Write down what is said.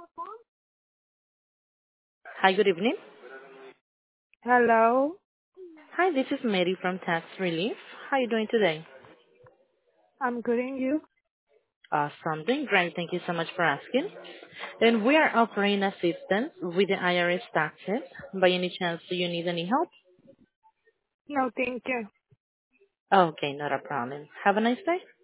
Hi, good evening. Hello, Hi, this is Mary from Tax Relief. How are you doing today? I'm good and you? Awesome. Doing great. Thank you so much for asking. And we are offering assistance with the IRS taxes. By any chance, do you need any help? No, thank you. Okay, not a problem. Have a nice day.